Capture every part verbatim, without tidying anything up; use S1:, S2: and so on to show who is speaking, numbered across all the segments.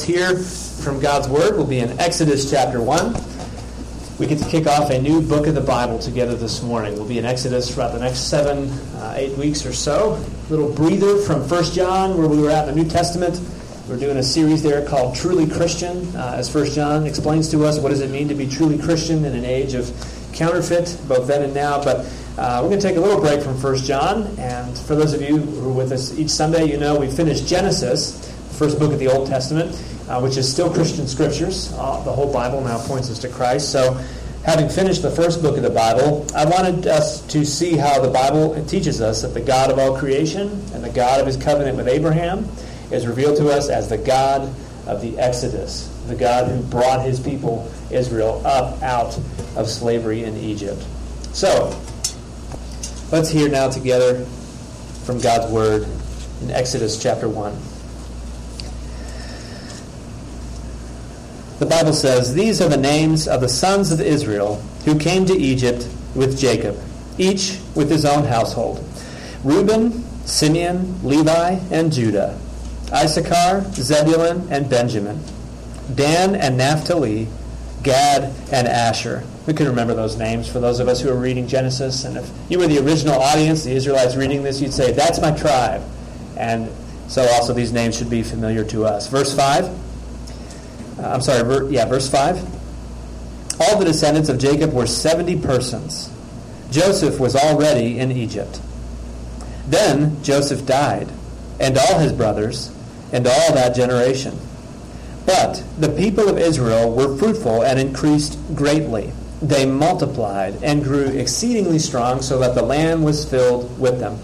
S1: hear from God's Word will be in Exodus chapter one. We get to kick off a new book of the Bible together this morning. We'll be in Exodus for about the next seven, uh, eight weeks or so. A little breather from First John, where we were at in the New Testament. We're doing a series there called Truly Christian, uh, as First John explains to us what does it mean to be truly Christian in an age of counterfeit, both then and now. But uh, we're going to take a little break from First John. And for those of you who are with us each Sunday, you know we finished Genesis, the first book of the Old Testament, uh, which is still Christian Scriptures. Uh, the whole Bible now points us to Christ. So having finished the first book of the Bible, I wanted us to see how the Bible teaches us that the God of all creation and the God of his covenant with Abraham is revealed to us as the God of the Exodus, the God who brought his people, Israel, up out of slavery in Egypt. So, let's hear now together from God's Word in Exodus chapter one. The Bible says, "These are the names of the sons of Israel who came to Egypt with Jacob, each with his own household. Reuben, Simeon, Levi, and Judah. Issachar, Zebulun, and Benjamin. Dan and Naphtali, Gad and Asher." We can remember those names for those of us who are reading Genesis. And if you were the original audience, the Israelites reading this, you'd say, "That's my tribe." And so also these names should be familiar to us. Verse five. Uh, I'm sorry, ver- yeah, verse five. "All the descendants of Jacob were seventy persons. Joseph was already in Egypt. Then Joseph died, and all his brothers, and all that generation. But the people of Israel were fruitful and increased greatly. They multiplied and grew exceedingly strong, so that the land was filled with them.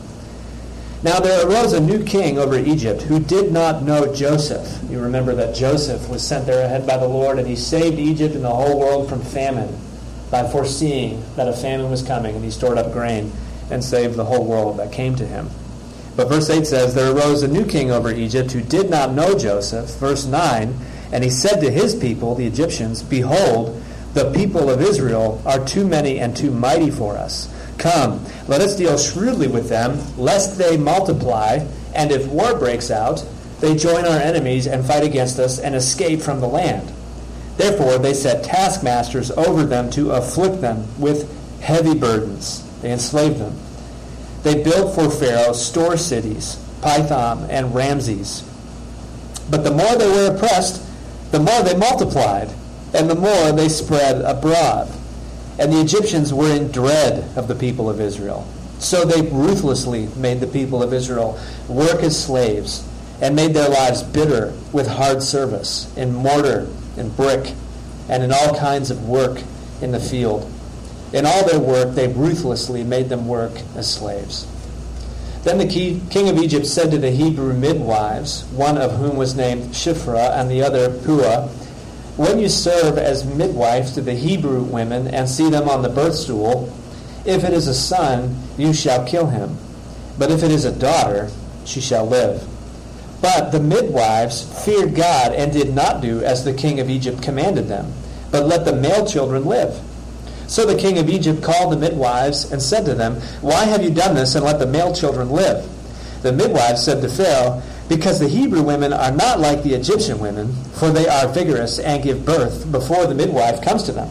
S1: Now there arose a new king over Egypt who did not know Joseph." You remember that Joseph was sent there ahead by the Lord, and he saved Egypt and the whole world from famine by foreseeing that a famine was coming, and he stored up grain and saved the whole world that came to him. But verse eight says, "There arose a new king over Egypt who did not know Joseph." Verse nine, "And he said to his people, the Egyptians, 'Behold, the people of Israel are too many and too mighty for us. Come, let us deal shrewdly with them, lest they multiply, and if war breaks out, they join our enemies and fight against us and escape from the land.' Therefore they set taskmasters over them to afflict them with heavy burdens." They enslaved them. "They built for Pharaoh store cities, Pithom and Ramses. But the more they were oppressed, the more they multiplied, and the more they spread abroad. And the Egyptians were in dread of the people of Israel. So they ruthlessly made the people of Israel work as slaves, and made their lives bitter with hard service, in mortar and brick, and in all kinds of work in the field. In all their work, they ruthlessly made them work as slaves. Then the king of Egypt said to the Hebrew midwives, one of whom was named Shiphrah and the other Puah, 'When you serve as midwives to the Hebrew women and see them on the birth stool, if it is a son, you shall kill him. But if it is a daughter, she shall live.' But the midwives feared God and did not do as the king of Egypt commanded them, but let the male children live. So the king of Egypt called the midwives and said to them, 'Why have you done this and let the male children live?' The midwives said to Pharaoh, 'Because the Hebrew women are not like the Egyptian women, for they are vigorous and give birth before the midwife comes to them.'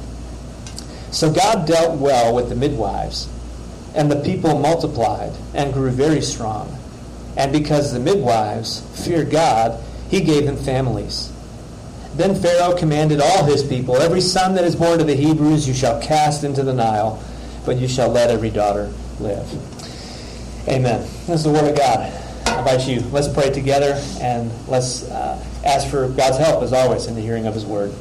S1: So God dealt well with the midwives, and the people multiplied and grew very strong. And because the midwives feared God, he gave them families. Then Pharaoh commanded all his people, 'Every son that is born to the Hebrews you shall cast into the Nile, but you shall let every daughter live.'" Amen. This is the word of God. I invite you, let's pray together, and let's uh, ask for God's help, as always, in the hearing of his word.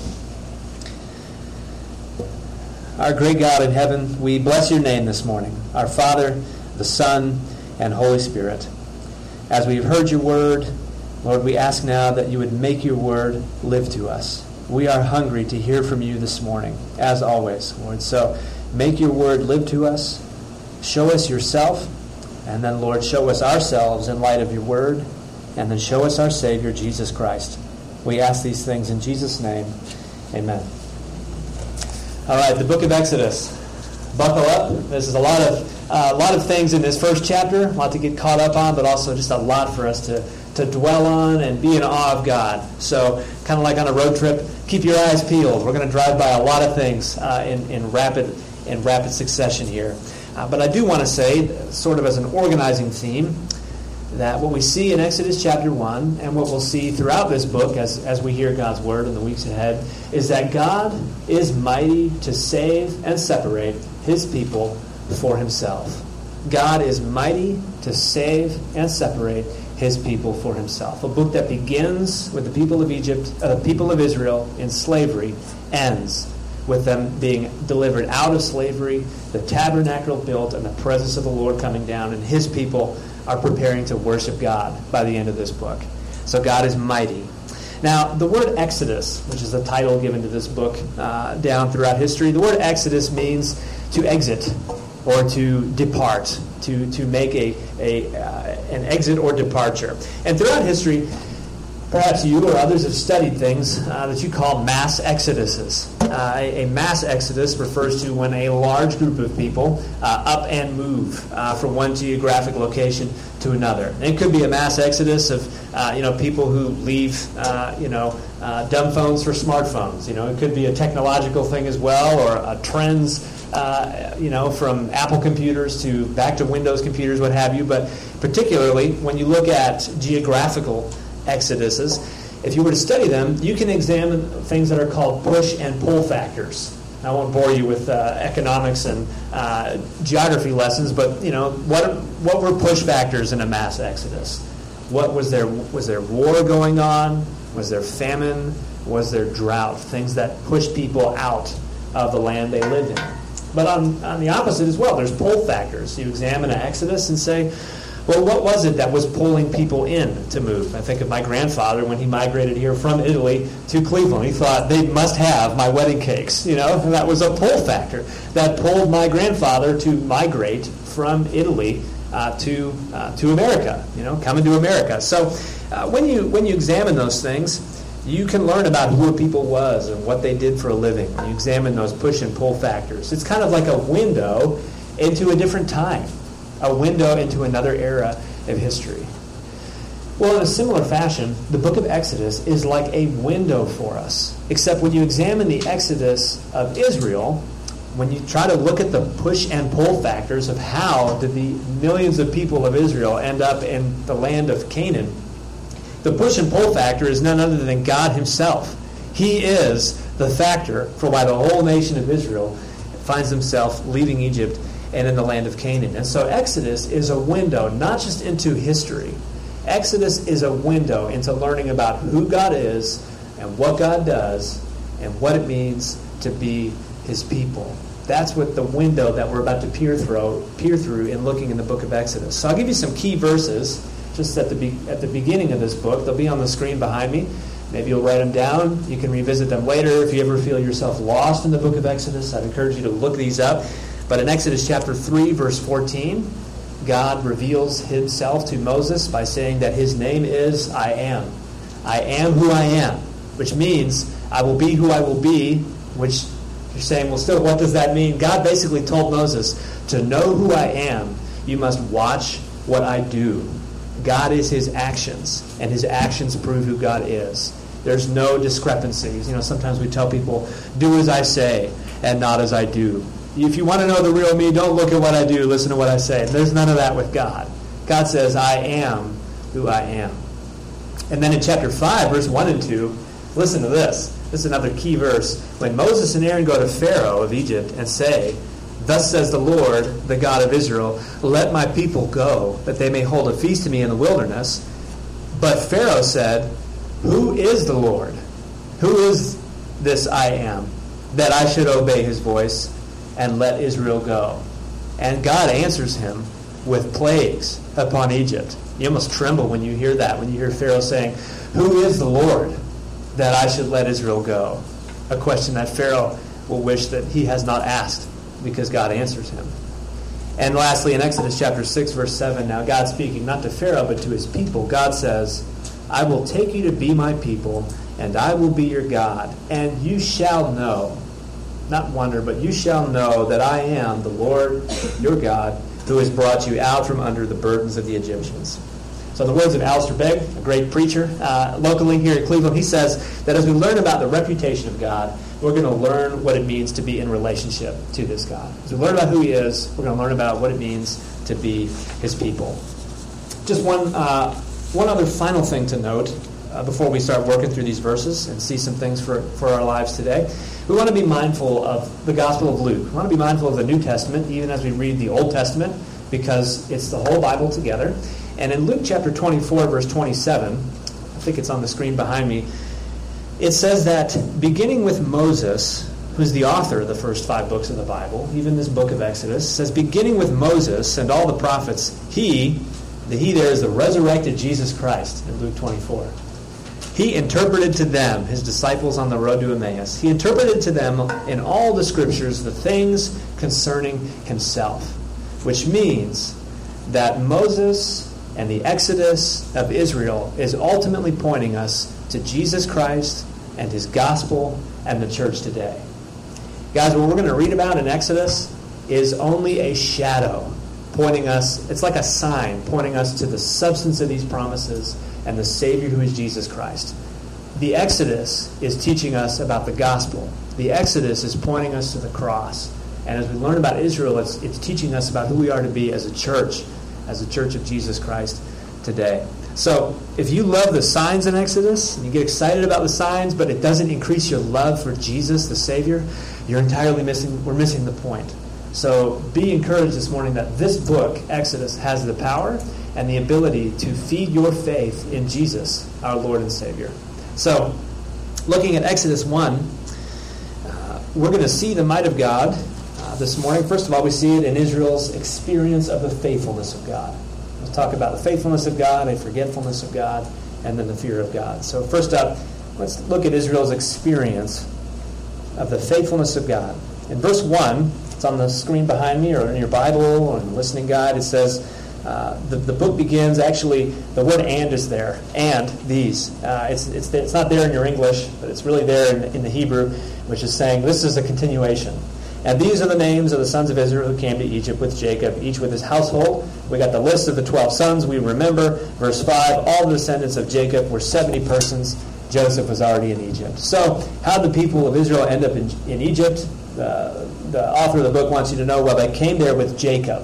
S1: Our great God in heaven, we bless your name this morning, our Father, the Son, and Holy Spirit. As we've heard your word, Lord, we ask now that you would make your word live to us. We are hungry to hear from you this morning, as always, Lord. So make your word live to us. Show us yourself, and then, Lord, show us ourselves in light of your word, and then show us our Savior, Jesus Christ. We ask these things in Jesus' name. Amen. All right, the book of Exodus. Buckle up. This is a lot of uh, a lot of things in this first chapter, a lot to get caught up on, but also just a lot for us to to dwell on and be in awe of God. So kind of like on a road trip, keep your eyes peeled. We're going to drive by a lot of things uh, in, in rapid in rapid succession here. Uh, but I do want to say, sort of as an organizing theme, that what we see in Exodus chapter one and what we'll see throughout this book as, as we hear God's word in the weeks ahead is that God is mighty to save and separate his people for himself. God is mighty to save and separate his people for himself. A book that begins with the people of Egypt, uh, the people of Israel in slavery, ends with them being delivered out of slavery, the tabernacle built, and the presence of the Lord coming down, and his people are preparing to worship God by the end of this book. So God is mighty. Now, the word Exodus, which is the title given to this book uh, down throughout history, the word Exodus means to exit or to depart, to, to make a, a uh, an exit or departure. And throughout history, perhaps you or others have studied things uh, that you call mass exoduses. Uh, a, a mass exodus refers to when a large group of people uh, up and move uh, from one geographic location to another. And it could be a mass exodus of uh, you know people who leave uh, you know uh, dumb phones for smartphones. You know, it could be a technological thing as well, or uh, trends uh, you know from Apple computers to back to Windows computers, what have you. But particularly when you look at geographical exoduses, if you were to study them, you can examine things that are called push and pull factors. I won't bore you with uh, economics and uh, geography lessons, but you know what what were push factors in a mass exodus? What was there? Was there war going on? Was there famine? Was there drought? Things that pushed people out of the land they lived in. But on, on the opposite as well, there's pull factors. You examine an exodus and say, well, what was it that was pulling people in to move? I think of my grandfather when he migrated here from Italy to Cleveland. He thought they must have my wedding cakes, you know, and that was a pull factor that pulled my grandfather to migrate from Italy uh, to uh, to America, you know, coming to America. So uh, when you when you examine those things, you can learn about who a people was and what they did for a living. You examine those push and pull factors. It's kind of like a window into a different time. A window into another era of history. Well, in a similar fashion, the book of Exodus is like a window for us. Except when you examine the Exodus of Israel, when you try to look at the push and pull factors of how did the millions of people of Israel end up in the land of Canaan, the push and pull factor is none other than God himself. He is the factor for why the whole nation of Israel finds himself leaving Egypt and in the land of Canaan. And so Exodus is a window not just into history. Exodus is a window into learning about who God is and what God does and what it means to be his people. That's what the window that we're about to peer through, peer through in looking in the book of Exodus. So I'll give you some key verses just at the be- at the beginning of this book. They'll be on the screen behind me. Maybe you'll write them down. You can revisit them later. If you ever feel yourself lost in the book of Exodus, I'd encourage you to look these up. But in Exodus chapter three, verse fourteen, God reveals himself to Moses by saying that his name is I am. I am who I am, which means I will be who I will be, which you're saying, well, still, what does that mean? God basically told Moses, to know who I am, you must watch what I do. God is his actions, and his actions prove who God is. There's no discrepancies. You know, sometimes we tell people, do as I say and not as I do. If you want to know the real me, don't look at what I do, listen to what I say. There's none of that with God. God says, I am who I am. And then in chapter five, verse one and two, listen to this. This is another key verse. When Moses and Aaron go to Pharaoh of Egypt and say, thus says the Lord, the God of Israel, let my people go, that they may hold a feast to me in the wilderness. But Pharaoh said, who is the Lord? Who is this I am, that I should obey his voice and let Israel go? And God answers him with plagues upon Egypt. You almost tremble when you hear that, when you hear Pharaoh saying, who is the Lord that I should let Israel go? A question that Pharaoh will wish that he has not asked, because God answers him. And lastly, in Exodus chapter six, verse seven, now God speaking not to Pharaoh but to his people, God says, I will take you to be my people, and I will be your God, and you shall know, not wonder, but you shall know that I am the Lord your God, who has brought you out from under the burdens of the Egyptians. So in the words of Alistair Begg, a great preacher uh, locally here in Cleveland, he says that as we learn about the reputation of God, we're going to learn what it means to be in relationship to this God. As we learn about who he is, we're going to learn about what it means to be his people. Just one, uh, one other final thing to note uh, before we start working through these verses and see some things for, for our lives today. We want to be mindful of the Gospel of Luke. We want to be mindful of the New Testament, even as we read the Old Testament, because it's the whole Bible together. And in Luke chapter twenty-four, verse twenty-seven, I think it's on the screen behind me, it says that beginning with Moses, who's the author of the first five books of the Bible, even this book of Exodus, says beginning with Moses and all the prophets, he, the he there is the resurrected Jesus Christ in Luke twenty-four. He interpreted to them, his disciples on the road to Emmaus, he interpreted to them in all the scriptures the things concerning himself, which means that Moses and the Exodus of Israel is ultimately pointing us to Jesus Christ and his gospel and the church today. Guys, what we're going to read about in Exodus is only a shadow pointing us, it's like a sign pointing us to the substance of these promises and the Savior who is Jesus Christ. The Exodus is teaching us about the gospel. The Exodus is pointing us to the cross. And as we learn about Israel, it's, it's teaching us about who we are to be as a church, as a church of Jesus Christ today. So, if you love the signs in Exodus, and you get excited about the signs, but it doesn't increase your love for Jesus, the Savior, you're entirely missing, we're missing the point. So, be encouraged this morning that this book, Exodus, has the power and the ability to feed your faith in Jesus, our Lord and Savior. So, looking at Exodus one, uh, we're going to see the might of God this morning. First of all, we see it in Israel's experience of the faithfulness of God. Let's talk about the faithfulness of God, a forgetfulness of God, and then the fear of God. So first up, let's look at Israel's experience of the faithfulness of God. In verse one, it's on the screen behind me or in your Bible or in the listening guide, it says, uh, the, the book begins, actually, the word and is there, and these. Uh, it's, it's, it's not there in your English, but it's really there in, in the Hebrew, which is saying this is a continuation. And these are the names of the sons of Israel who came to Egypt with Jacob, each with his household. We got the list of the twelve sons. We remember, verse five, all the descendants of Jacob were seventy persons. Joseph was already in Egypt. So how did the people of Israel end up in, in Egypt? Uh, the author of the book wants you to know, well, they came there with Jacob.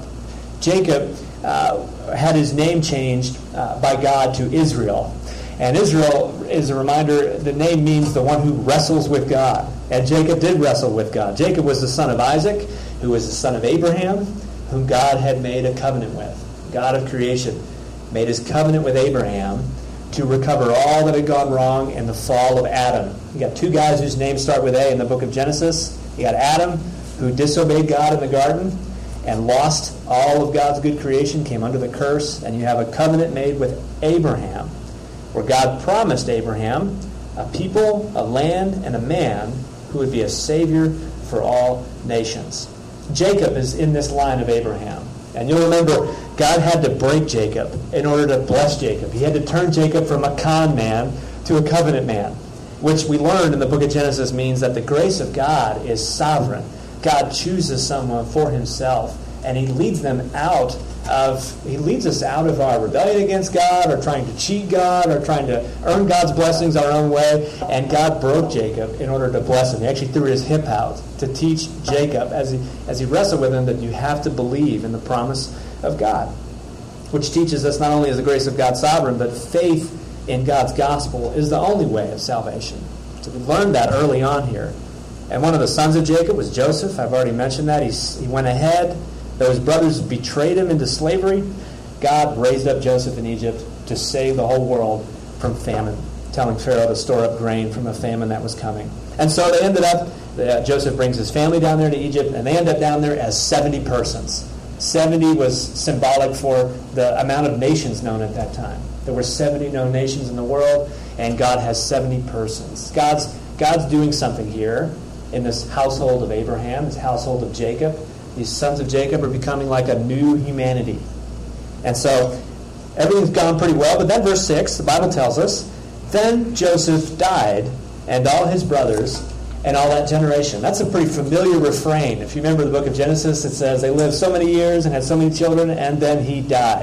S1: Jacob uh, had his name changed uh, by God to Israel. And Israel, is a reminder, the name means the one who wrestles with God. And Jacob did wrestle with God. Jacob was the son of Isaac, who was the son of Abraham, whom God had made a covenant with. God of creation made his covenant with Abraham to recover all that had gone wrong in the fall of Adam. You got two guys whose names start with A in the book of Genesis. You got Adam, who disobeyed God in the garden and lost all of God's good creation, came under the curse. And you have a covenant made with Abraham, where God promised Abraham a people, a land, and a man who would be a savior for all nations. Jacob is in this line of Abraham. And you'll remember, God had to break Jacob in order to bless Jacob. He had to turn Jacob from a con man to a covenant man, which we learned in the book of Genesis means that the grace of God is sovereign. God chooses someone for himself, and he leads them out of, he leads us out of our rebellion against God, or trying to cheat God, or trying to earn God's blessings our own way. And God broke Jacob in order to bless him. He actually threw his hip out to teach Jacob, as he, as he wrestled with him, that you have to believe in the promise of God, which teaches us not only is the grace of God sovereign, but faith in God's gospel is the only way of salvation. So we learned that early on here. And one of the sons of Jacob was Joseph. I've already mentioned that. He's, he went ahead. Though his brothers betrayed him into slavery, God raised up Joseph in Egypt to save the whole world from famine, telling Pharaoh to store up grain from a famine that was coming. And so they ended up, uh, Joseph brings his family down there to Egypt, and they end up down there as seventy persons. seventy was symbolic for the amount of nations known at that time. There were seventy known nations in the world, and God has seventy persons. God's, God's doing something here in this household of Abraham, this household of Jacob. These sons of Jacob are becoming like a new humanity. And so everything's gone pretty well. But then verse six, the Bible tells us, then Joseph died, and all his brothers, and all that generation. That's a pretty familiar refrain. If you remember the book of Genesis, it says they lived so many years and had so many children, and then he died.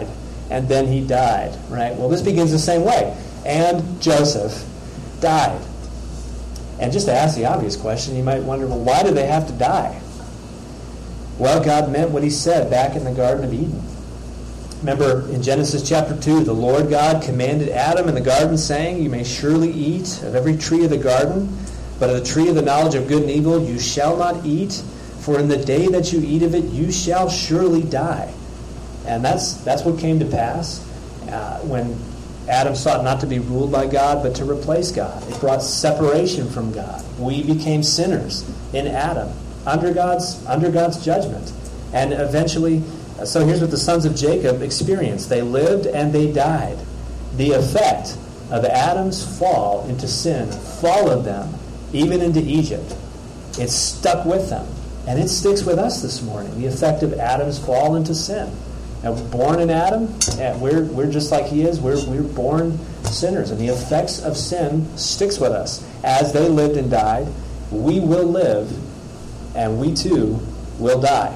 S1: and then he died, right? Well, this begins the same way. And Joseph died. And just to ask the obvious question, you might wonder, well, why did they have to die? Well, God meant what he said back in the Garden of Eden. Remember in Genesis chapter two, the Lord God commanded Adam in the garden, saying, "You may surely eat of every tree of the garden, but of the tree of the knowledge of good and evil you shall not eat, for in the day that you eat of it you shall surely die." And that's that's what came to pass uh, when Adam sought not to be ruled by God, but to replace God. It brought separation from God. We became sinners in Adam, under God's under God's judgment. And eventually, so here's what the sons of Jacob experienced. They lived and they died. The effect of Adam's fall into sin followed them, even into Egypt. It stuck with them. And it sticks with us this morning, the effect of Adam's fall into sin. And we're born in Adam, and we're we're just like he is. We're we're born sinners, and the effects of sin sticks with us. As they lived and died, we will live, and we too will die.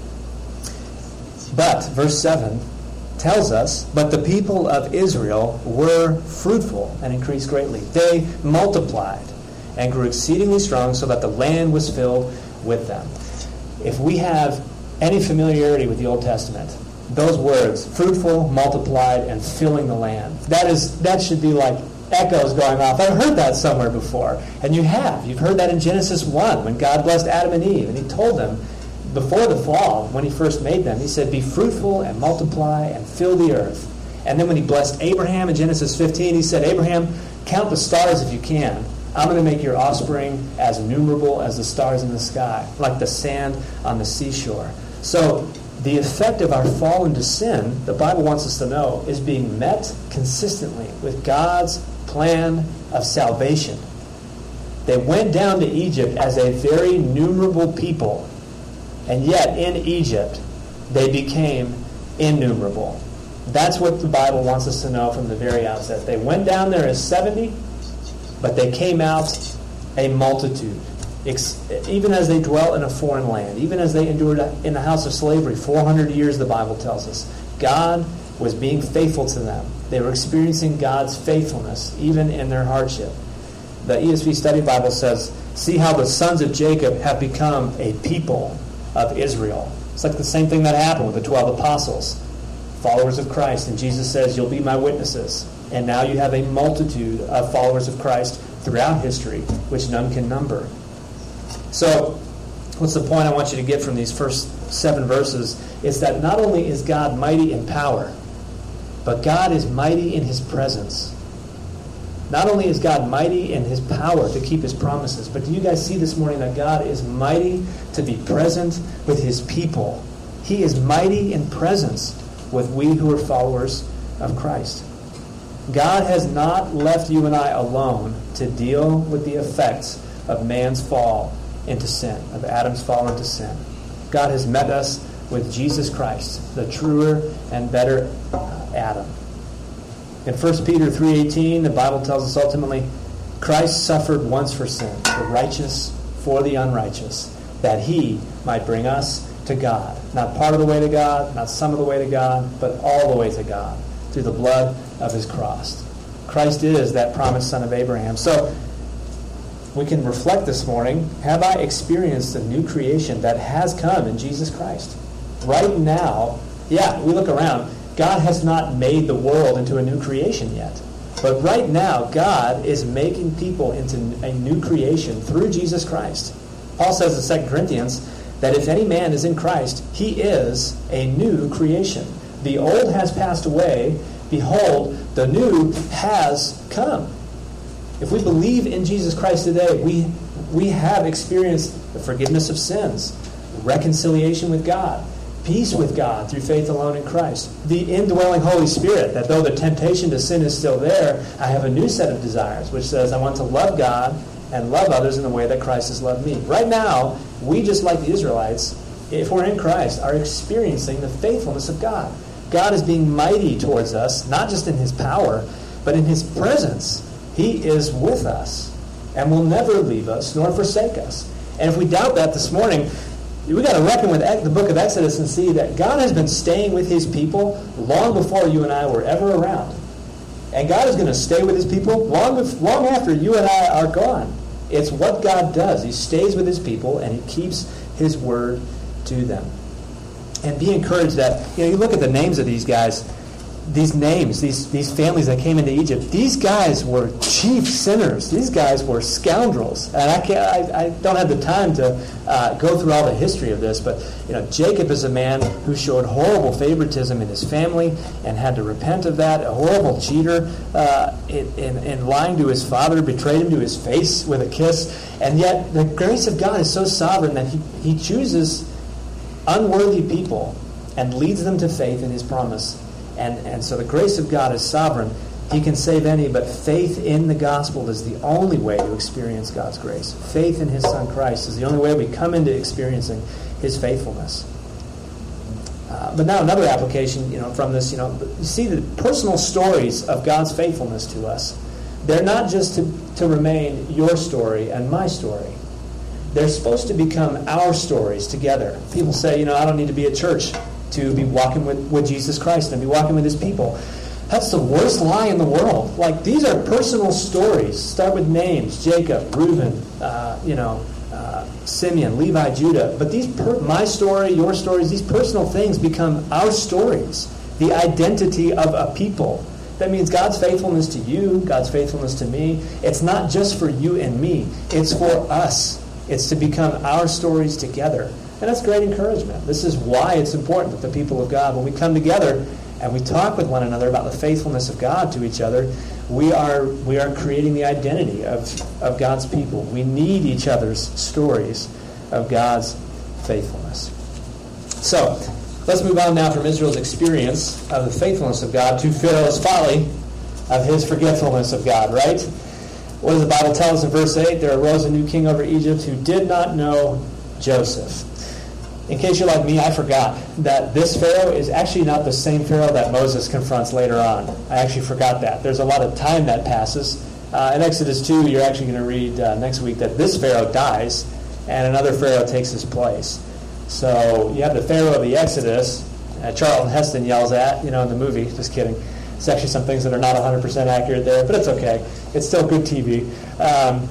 S1: But verse seven tells us, "But the people of Israel were fruitful and increased greatly. They multiplied and grew exceedingly strong, so that the land was filled with them." If we have any familiarity with the Old Testament, those words, fruitful, multiplied, and filling the land, that is that should be like echoes going off. I've heard that somewhere before. And you have. You've heard that in Genesis one, when God blessed Adam and Eve, and he told them before the fall, when he first made them, he said, "Be fruitful and multiply and fill the earth." And then when he blessed Abraham in Genesis fifteen, he said, "Abraham, count the stars if you can. I'm going to make your offspring as numerable as the stars in the sky, like the sand on the seashore." So the effect of our fall into sin, the Bible wants us to know, is being met consistently with God's plan of salvation. They went down to Egypt as a very numerable people, and yet in Egypt they became innumerable. That's what the Bible wants us to know from the very outset. They went down there as seventy, but they came out a multitude. Even as they dwelt in a foreign land, even as they endured in the house of slavery, four hundred years, the Bible tells us, God was being faithful to them. They were experiencing God's faithfulness, even in their hardship. The E S V Study Bible says, "See how the sons of Jacob have become a people of Israel." It's like the same thing that happened with the twelve apostles, followers of Christ. And Jesus says, "You'll be my witnesses." And now you have a multitude of followers of Christ throughout history, which none can number. So, what's the point I want you to get from these first seven verses? Is that not only is God mighty in power, but God is mighty in his presence. Not only is God mighty in his power to keep his promises, but do you guys see this morning that God is mighty to be present with his people? He is mighty in presence with we who are followers of Christ. God has not left you and I alone to deal with the effects of man's fall into sin, of Adam's fall into sin. God has met us with Jesus Christ, the truer and better Adam. In First Peter three eighteen, the Bible tells us ultimately, Christ suffered once for sin, the righteous for the unrighteous, that he might bring us to God. Not part of the way to God, not some of the way to God, but all the way to God, through the blood of his cross. Christ is that promised son of Abraham. So, we can reflect this morning, have I experienced a new creation that has come in Jesus Christ? Right now, yeah, we look around. God has not made the world into a new creation yet. But right now, God is making people into a new creation through Jesus Christ. Paul says in Second Corinthians that if any man is in Christ, he is a new creation. The old has passed away. Behold, the new has come. If we believe in Jesus Christ today, we we have experienced the forgiveness of sins, reconciliation with God, peace with God through faith alone in Christ, the indwelling Holy Spirit, that though the temptation to sin is still there, I have a new set of desires, which says I want to love God and love others in the way that Christ has loved me. Right now, we, just like the Israelites, if we're in Christ, are experiencing the faithfulness of God. God is being mighty towards us, not just in his power, but in his presence. He is with us and will never leave us nor forsake us. And if we doubt that this morning, we got to reckon with the book of Exodus and see that God has been staying with his people long before you and I were ever around. And God is going to stay with his people long, long after you and I are gone. It's what God does. He stays with his people and he keeps his word to them. And be encouraged that, you know, you look at the names of these guys, these names, these, these families that came into Egypt, these guys were chief sinners. These guys were scoundrels. And I can't, I, I don't have the time to uh, go through all the history of this, but you know, Jacob is a man who showed horrible favoritism in his family and had to repent of that. A horrible cheater, uh, in, in, in lying to his father, betrayed him to his face with a kiss. And yet the grace of God is so sovereign that he, he chooses unworthy people and leads them to faith in his promise. And, and so the grace of God is sovereign. He can save any, but faith in the gospel is the only way to experience God's grace. Faith in his Son Christ is the only way we come into experiencing his faithfulness. Uh, but now another application, you know, from this, you know, you see the personal stories of God's faithfulness to us. They're not just to, to remain your story and my story. They're supposed to become our stories together. People say, you know, I don't need to be at church to be walking with, with Jesus Christ and be walking with his people. That's the worst lie in the world. Like, these are personal stories. Start with names: Jacob, Reuben, uh, you know, uh, Simeon, Levi, Judah. But these, per- my story, your stories, these personal things become our stories, the identity of a people. That means God's faithfulness to you, God's faithfulness to me. It's not just for you and me. It's for us. It's to become our stories together. And that's great encouragement. This is why it's important that the people of God, when we come together and we talk with one another about the faithfulness of God to each other, we are we are creating the identity of, of God's people. We need each other's stories of God's faithfulness. So, let's move on now from Israel's experience of the faithfulness of God to Pharaoh's folly of his forgetfulness of God, right? What does the Bible tell us in verse eight? There arose a new king over Egypt who did not know Joseph. In case you're like me, I forgot that this Pharaoh is actually not the same Pharaoh that Moses confronts later on. I actually forgot that. There's a lot of time that passes. Uh, in Exodus two, you're actually going to read uh, next week that this Pharaoh dies and another Pharaoh takes his place. So you have the Pharaoh of the Exodus, uh, Charlton Heston yells at, you know, in the movie. Just kidding. It's actually some things that are not one hundred percent accurate there, but it's okay. It's still good T V. Um,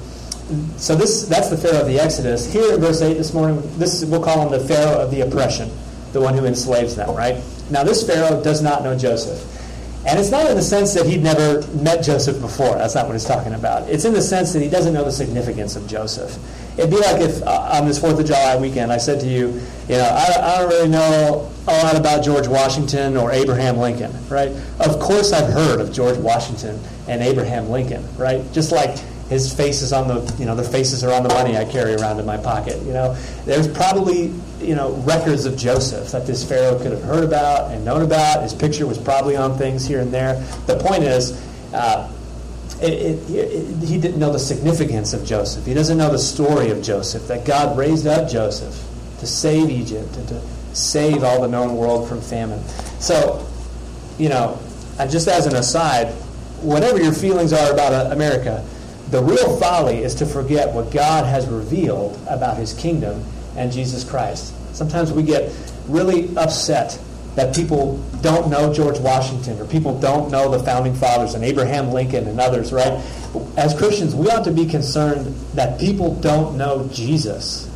S1: So this that's the Pharaoh of the Exodus. Here in verse eight this morning, this is, we'll call him the Pharaoh of the oppression, the one who enslaves them, right? Now this Pharaoh does not know Joseph. And it's not in the sense that he'd never met Joseph before. That's not what he's talking about. It's in the sense that he doesn't know the significance of Joseph. It'd be like if uh, on this fourth of July weekend I said to you, you know, I, I don't really know a lot about George Washington or Abraham Lincoln, right? Of course I've heard of George Washington and Abraham Lincoln, right? Just like his face is on the, you know, their faces are on the money I carry around in my pocket. You know, there's probably, you know, records of Joseph that this Pharaoh could have heard about and known about. His picture was probably on things here and there. The point is, uh, it, it, it, he didn't know the significance of Joseph. He doesn't know the story of Joseph, that God raised up Joseph to save Egypt and to save all the known world from famine. So, you know, and just as an aside, whatever your feelings are about uh, America, the real folly is to forget what God has revealed about his kingdom and Jesus Christ. Sometimes we get really upset that people don't know George Washington or people don't know the founding fathers and Abraham Lincoln and others, right? As Christians, we ought to be concerned that people don't know Jesus.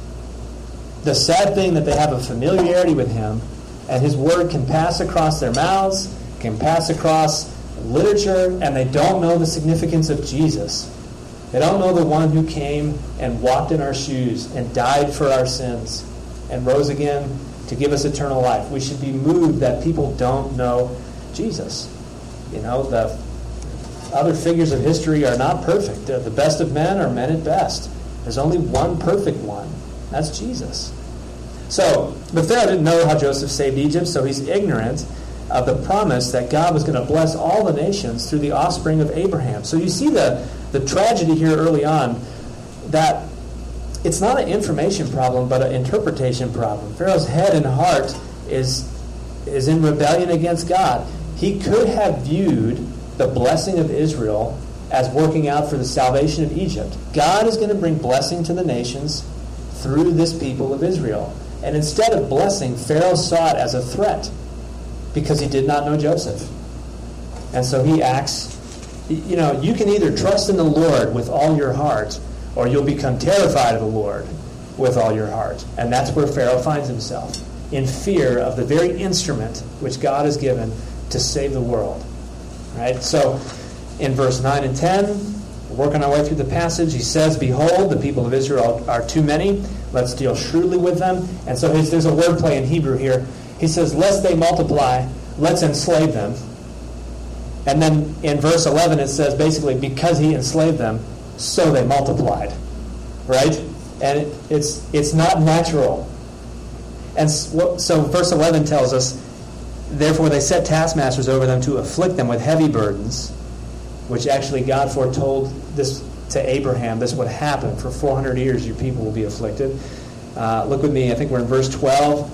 S1: The sad thing that they have a familiarity with him and his word can pass across their mouths, can pass across literature, and they don't know the significance of Jesus. They don't know the one who came and walked in our shoes and died for our sins and rose again to give us eternal life. We should be moved that people don't know Jesus. You know, the other figures of history are not perfect. The best of men are men at best. There's only one perfect one. That's Jesus. So, the Pharaoh didn't know how Joseph saved Egypt, so he's ignorant of the promise that God was going to bless all the nations through the offspring of Abraham. So you see the The tragedy here early on, that it's not an information problem, but an interpretation problem. Pharaoh's head and heart is, is in rebellion against God. He could have viewed the blessing of Israel as working out for the salvation of Egypt. God is going to bring blessing to the nations through this people of Israel. And instead of blessing, Pharaoh saw it as a threat because he did not know Joseph. And so he acts, you know, you can either trust in the Lord with all your heart, or you'll become terrified of the Lord with all your heart. And that's where Pharaoh finds himself, in fear of the very instrument which God has given to save the world. Right? So in verse nine and ten, working our way through the passage, he says, "Behold, the people of Israel are too many. Let's deal shrewdly with them." And so his, there's a wordplay in Hebrew here. He says, "Lest they multiply, let's enslave them." And then in verse eleven it says basically, because he enslaved them, so they multiplied. Right? And it, it's it's not natural. And so verse eleven tells us, "Therefore they set taskmasters over them to afflict them with heavy burdens," which actually God foretold this to Abraham. This would happen. For four hundred years your people will be afflicted. Uh, look with me, I think we're in verse twelve.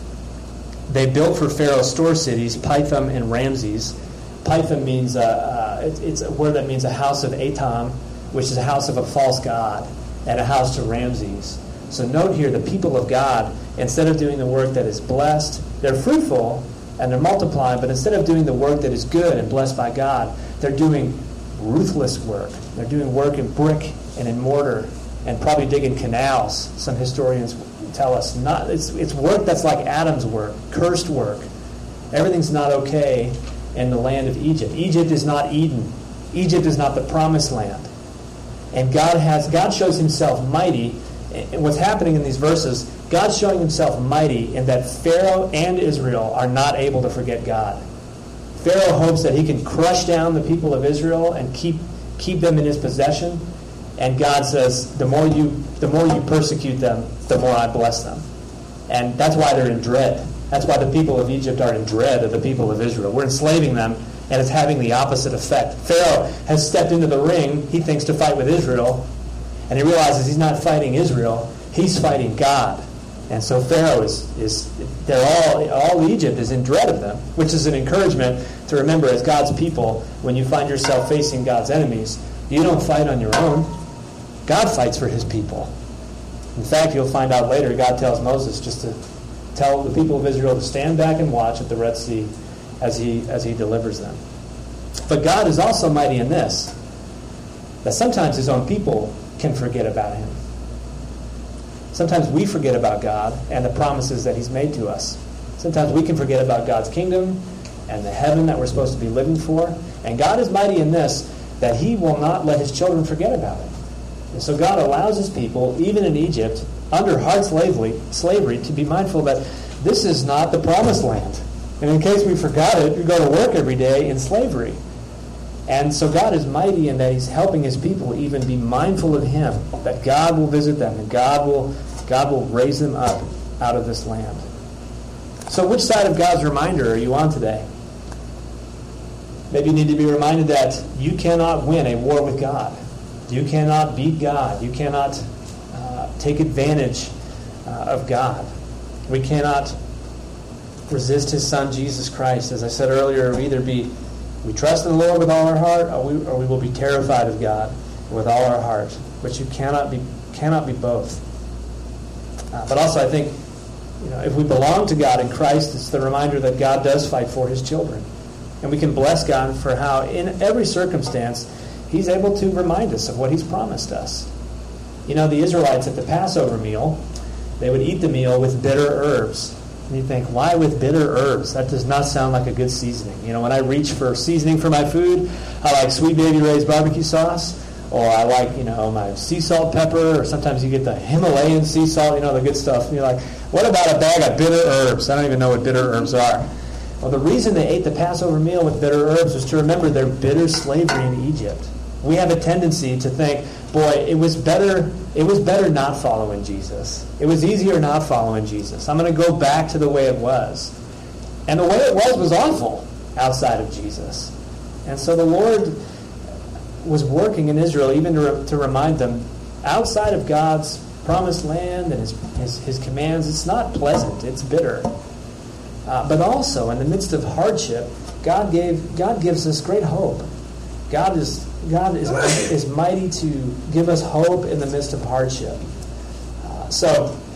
S1: "They built for Pharaoh store cities, Pithom and Ramses." Pithom means, uh, uh, it, it's a word that means a house of Atam, which is a house of a false god, and a house to Ramses. So note here, the people of God, instead of doing the work that is blessed, they're fruitful and they're multiplying, but instead of doing the work that is good and blessed by God, they're doing ruthless work. They're doing work in brick and in mortar and probably digging canals, some historians tell us. Not it's, it's work that's like Adam's work, cursed work. Everything's not okay in the land of Egypt. Egypt is not Eden. Egypt is not the promised land. And God has God shows himself mighty. And what's happening in these verses, God's showing himself mighty in that Pharaoh and Israel are not able to forget God. Pharaoh hopes that he can crush down the people of Israel and keep keep them in his possession. And God says, the more you the more you persecute them, the more I bless them. And that's why they're in dread. That's why the people of Egypt are in dread of the people of Israel. We're enslaving them, and it's having the opposite effect. Pharaoh has stepped into the ring, he thinks, to fight with Israel, and he realizes he's not fighting Israel, he's fighting God. And so Pharaoh is, is they're all, all Egypt is in dread of them, which is an encouragement to remember as God's people, when you find yourself facing God's enemies, you don't fight on your own. God fights for his people. In fact, you'll find out later, God tells Moses just to tell the people of Israel to stand back and watch at the Red Sea as he as he delivers them. But God is also mighty in this, that sometimes his own people can forget about him. Sometimes we forget about God and the promises that he's made to us. Sometimes we can forget about God's kingdom and the heaven that we're supposed to be living for. And God is mighty in this, that he will not let his children forget about it. And so God allows his people, even in Egypt, under hard slavery, slavery, to be mindful that this is not the promised land. And in case we forgot it, you go to work every day in slavery. And so God is mighty in that he's helping his people even be mindful of him, that God will visit them and God will God will raise them up out of this land. So which side of God's reminder are you on today? Maybe you need to be reminded that you cannot win a war with God. You cannot beat God. You cannot uh, take advantage uh, of God. We cannot resist his Son, Jesus Christ. As I said earlier, we either be we trust in the Lord with all our heart, or we, or we will be terrified of God with all our heart. But you cannot be cannot be both. Uh, but also, I think, you know, if we belong to God in Christ, it's the reminder that God does fight for his children. And we can bless God for how, in every circumstance, he's able to remind us of what he's promised us. You know, the Israelites at the Passover meal, they would eat the meal with bitter herbs. And you think, why with bitter herbs? That does not sound like a good seasoning. You know, when I reach for seasoning for my food, I like Sweet Baby Ray's barbecue sauce, or I like, you know, my sea salt pepper, or sometimes you get the Himalayan sea salt, you know, the good stuff. And you're like, what about a bag of bitter herbs? I don't even know what bitter herbs are. Well, the reason they ate the Passover meal with bitter herbs was to remember their bitter slavery in Egypt. We have a tendency to think, boy, it was better it was better not following Jesus. It was easier not following Jesus. I'm going to go back to the way it was. And the way it was was awful outside of Jesus. And so the Lord was working in Israel even to, to remind them, outside of God's promised land and his, his, his commands, it's not pleasant, it's bitter. Uh, but also, in the midst of hardship, God gave God gives us great hope. God is God is is mighty to give us hope in the midst of hardship. Uh, so,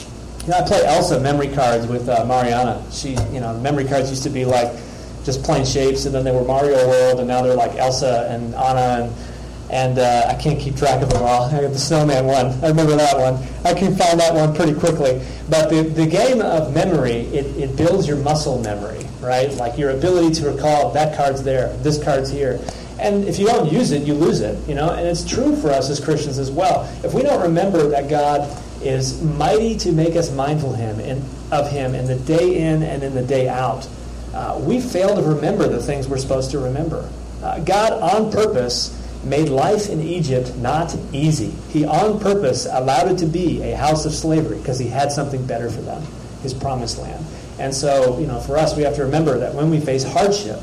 S1: You know, I play Elsa memory cards with uh, Mariana. She, you know, memory cards used to be like just plain shapes, and then they were Mario World, and now they're like Elsa and Anna, and and uh, I can't keep track of them all. I got the snowman one. I remember that one. I can find that one pretty quickly. But the, the game of memory, it, it builds your muscle memory, right? Like your ability to recall that card's there, this card's here. And if you don't use it, you lose it, you know? And it's true for us as Christians as well. If we don't remember that God is mighty to make us mindful him in, of him in the day in and in the day out, uh, we fail to remember the things we're supposed to remember. Uh, God, on purpose, made life in Egypt not easy. He, on purpose, allowed it to be a house of slavery because he had something better for them, his promised land. And so, you know, for us, we have to remember that when we face hardship,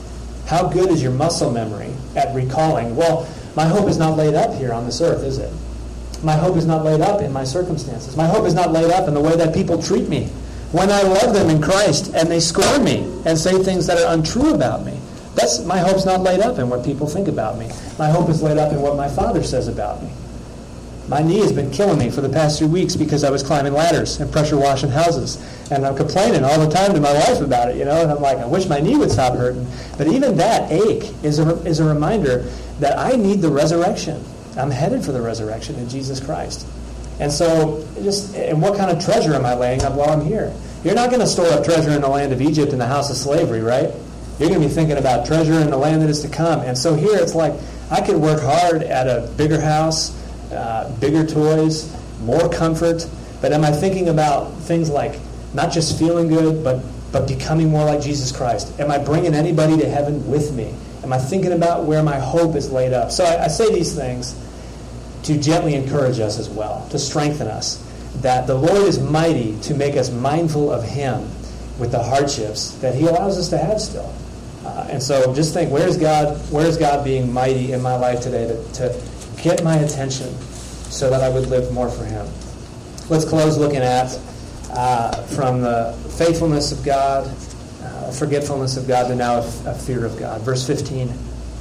S1: how good is your muscle memory at recalling, well, my hope is not laid up here on this earth, is it? My hope is not laid up in my circumstances. My hope is not laid up in the way that people treat me when I love them in Christ and they scorn me and say things that are untrue about me. That's, my hope's not laid up in what people think about me. My hope is laid up in what my Father says about me. My knee has been killing me for the past three weeks because I was climbing ladders and pressure washing houses. And I'm complaining all the time to my wife about it, you know, and I'm like, I wish my knee would stop hurting. But even that ache is a, is a reminder that I need the resurrection. I'm headed for the resurrection in Jesus Christ. And so, just and what kind of treasure am I laying up while I'm here? You're not going to store up treasure in the land of Egypt in the house of slavery, right? You're going to be thinking about treasure in the land that is to come. And so here it's like, I could work hard at a bigger house, uh, bigger toys, more comfort, but am I thinking about things like not just feeling good, but, but becoming more like Jesus Christ? Am I bringing anybody to heaven with me? Am I thinking about where my hope is laid up? So I, I say these things to gently encourage us as well, to strengthen us, that the Lord is mighty to make us mindful of him with the hardships that he allows us to have still. Uh, and so just think, where's God, where's God being mighty in my life today to, to get my attention so that I would live more for him? Let's close looking at uh, from the faithfulness of God, uh, forgetfulness of God, to now a, a fear of God. Verse fifteen.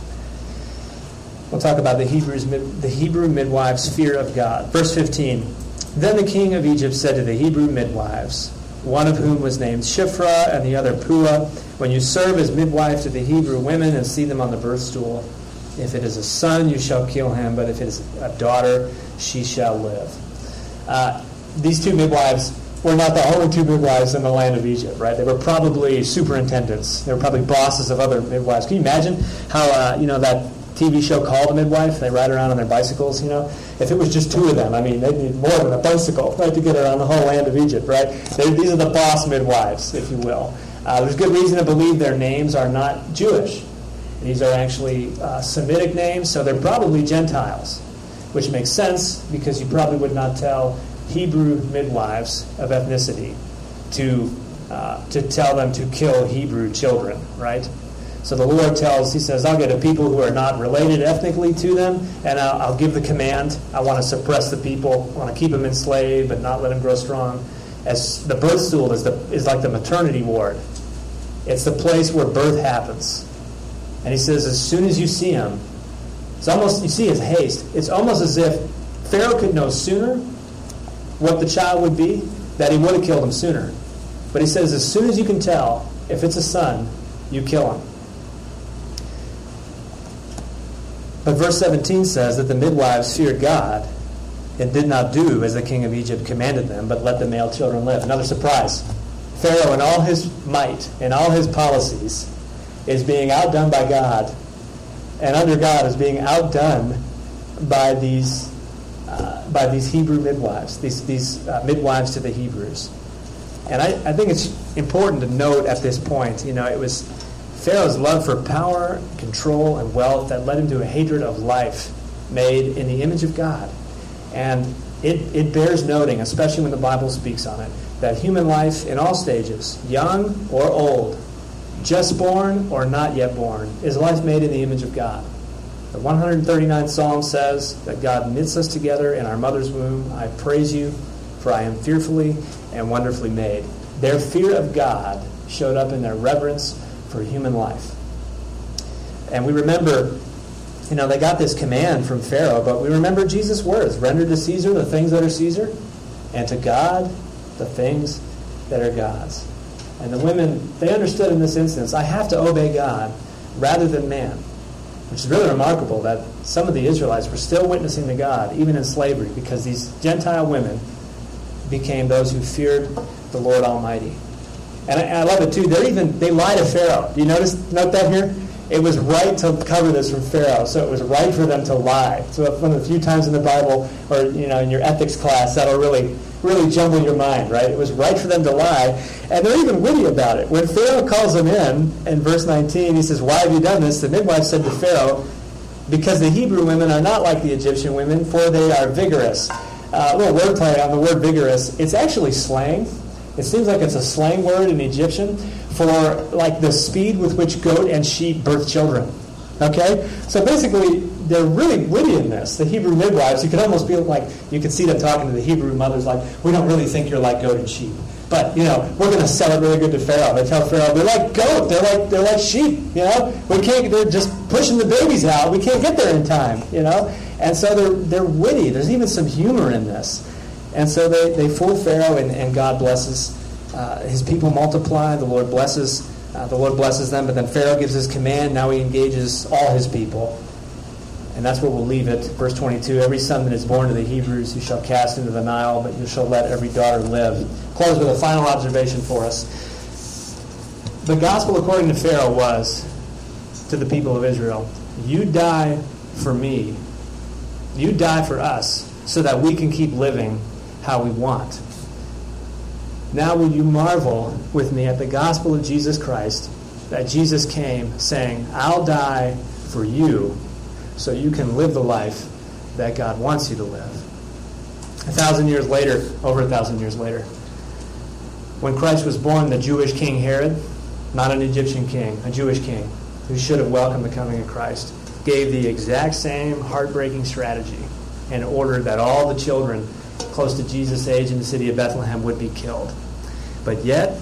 S1: We'll talk about the Hebrews, the Hebrew midwives' fear of God. Verse fifteen. Then the king of Egypt said to the Hebrew midwives, one of whom was named Shiphrah and the other Puah, when you serve as midwife to the Hebrew women and see them on the birth stool, if it is a son, you shall kill him, but if it is a daughter, she shall live. Uh, these two midwives were not the only two midwives in the land of Egypt, right? They were probably superintendents. They were probably bosses of other midwives. Can you imagine how, uh, you know, that T V show Called a Midwife? They ride around on their bicycles, you know? If it was just two of them, I mean, they'd need more than a bicycle, right, to get around the whole land of Egypt, right? They, these are the boss midwives, if you will. Uh, there's good reason to believe their names are not Jewish. These are actually uh, Semitic names, so they're probably Gentiles, which makes sense because you probably would not tell Hebrew midwives of ethnicity to uh, to tell them to kill Hebrew children, right? So the Lord tells, he says, I'll get a people who are not related ethnically to them, and I'll, I'll give the command. I want to suppress the people. I want to keep them enslaved, but not let them grow strong. As the birth stool is the is like the maternity ward. It's the place where birth happens. And he says, as soon as you see him, it's almost, you see his haste. It's almost as if Pharaoh could know sooner what the child would be, that he would have killed him sooner. But he says, as soon as you can tell, if it's a son, you kill him. But verse seventeen says that the midwives feared God and did not do as the king of Egypt commanded them, but let the male children live. Another surprise. Pharaoh, in all his might, in all his policies, is being outdone by God, and under God is being outdone by these uh, by these Hebrew midwives, these these uh, midwives to the Hebrews. And I, I think it's important to note at this point, you know, it was Pharaoh's love for power, control, and wealth that led him to a hatred of life made in the image of God. And it, it bears noting, especially when the Bible speaks on it, that human life in all stages, young or old, just born or not yet born, is life made in the image of God. The one hundred thirty-ninth Psalm says that God knits us together in our mother's womb. I praise you, for I am fearfully and wonderfully made. Their fear of God showed up in their reverence for human life. And we remember, you know, they got this command from Pharaoh, but we remember Jesus' words, render to Caesar the things that are Caesar, and to God the things that are God's. And the women, they understood in this instance, I have to obey God rather than man, which is really remarkable that some of the Israelites were still witnessing to God, even in slavery, because these Gentile women became those who feared the Lord Almighty. And I, I love it too. They're even they lied to Pharaoh. Do you notice note that here? It was right to cover this from Pharaoh, so it was right for them to lie. So one of the few times in the Bible, or you know, in your ethics class, that'll really, really jumble your mind, right? It was right for them to lie, and they're even witty about it. When Pharaoh calls them in, in verse nineteen, he says, "Why have you done this?" The midwife said to Pharaoh, "Because the Hebrew women are not like the Egyptian women, for they are vigorous." Uh, a little wordplay on the word vigorous. It's actually slang. It seems like it's a slang word in Egyptian for like the speed with which goat and sheep birth children. Okay? So basically, they're really witty in this. The Hebrew midwives, you could almost feel like, you could see them talking to the Hebrew mothers like, we don't really think you're like goat and sheep. But, you know, we're going to sell it really good to Pharaoh. They tell Pharaoh, they're like goat. They're like they're like sheep, you know. We can't, they're just pushing the babies out. We can't get there in time, you know. And so they're they're witty. There's even some humor in this. And so they, they fool Pharaoh, and, and God blesses. Uh, his people multiply. The Lord blesses. Uh, the Lord blesses them. But then Pharaoh gives his command. Now he engages all his people. And that's where we'll leave it. Verse twenty-two, every son that is born to the Hebrews you shall cast into the Nile, but you shall let every daughter live. Close with a final observation for us. The gospel according to Pharaoh was to the people of Israel, you die for me. You die for us so that we can keep living how we want. Now will you marvel with me at the gospel of Jesus Christ, that Jesus came saying, I'll die for you so you can live the life that God wants you to live. A thousand years later, over a thousand years later, when Christ was born, the Jewish king Herod, not an Egyptian king, a Jewish king, who should have welcomed the coming of Christ, gave the exact same heartbreaking strategy and ordered that all the children close to Jesus' age in the city of Bethlehem would be killed. But yet,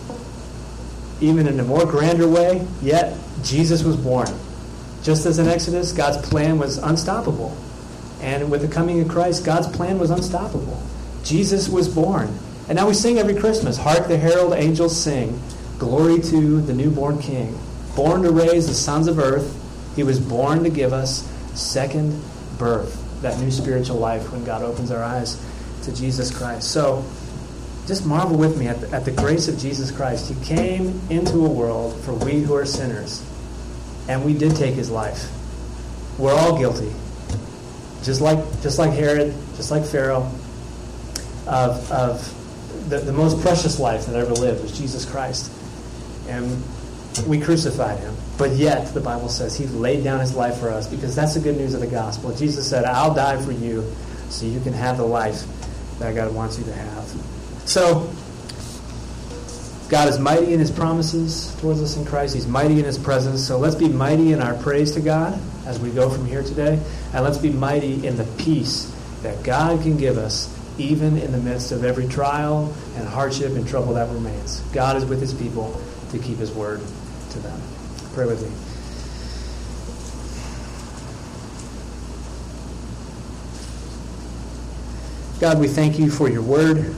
S1: even in a more grander way, yet Jesus was born. Just as in Exodus, God's plan was unstoppable. And with the coming of Christ, God's plan was unstoppable. Jesus was born. And now we sing every Christmas, hark the herald angels sing, glory to the newborn King. Born to raise the sons of earth, he was born to give us second birth, that new spiritual life when God opens our eyes to Jesus Christ. So, just marvel with me at the, at the grace of Jesus Christ. He came into a world for we who are sinners. And we did take his life. We're all guilty. Just like just like Herod, just like Pharaoh, of, of the, the most precious life that ever lived was Jesus Christ. And we crucified him. But yet, the Bible says, he laid down his life for us, because that's the good news of the gospel. Jesus said, I'll die for you so you can have the life that God wants you to have. So, God is mighty in his promises towards us in Christ. He's mighty in his presence. So let's be mighty in our praise to God as we go from here today. And let's be mighty in the peace that God can give us even in the midst of every trial and hardship and trouble that remains. God is with his people to keep his word to them. Pray with me. God, we thank you for your word.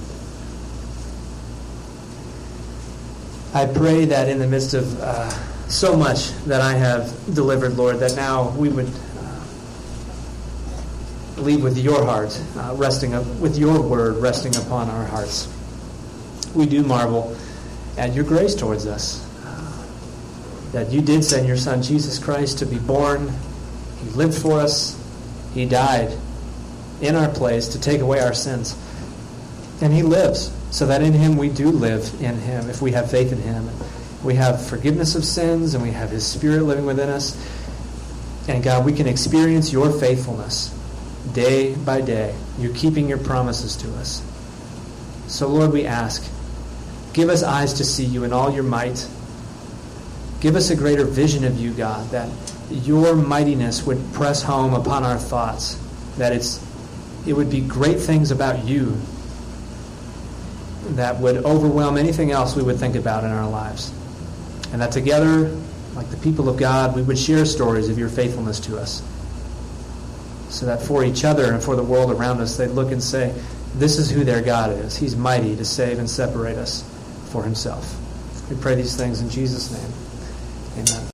S1: I pray that in the midst of uh, so much that I have delivered, Lord, that now we would uh, leave with your heart, uh, resting up, with your word resting upon our hearts. We do marvel at your grace towards us, uh, that you did send your Son, Jesus Christ, to be born. He lived for us. He died in our place to take away our sins. And he lives, so that in him we do live in him, if we have faith in him. We have forgiveness of sins, and we have his Spirit living within us. And God, we can experience your faithfulness day by day. You're keeping your promises to us. So Lord, we ask, give us eyes to see you in all your might. Give us a greater vision of you, God, that your mightiness would press home upon our thoughts, that it's it would be great things about you that would overwhelm anything else we would think about in our lives. And that together, like the people of God, we would share stories of your faithfulness to us. So that for each other and for the world around us, they'd look and say, This is who their God is. He's mighty to save and separate us for himself. We pray these things in Jesus' name. Amen.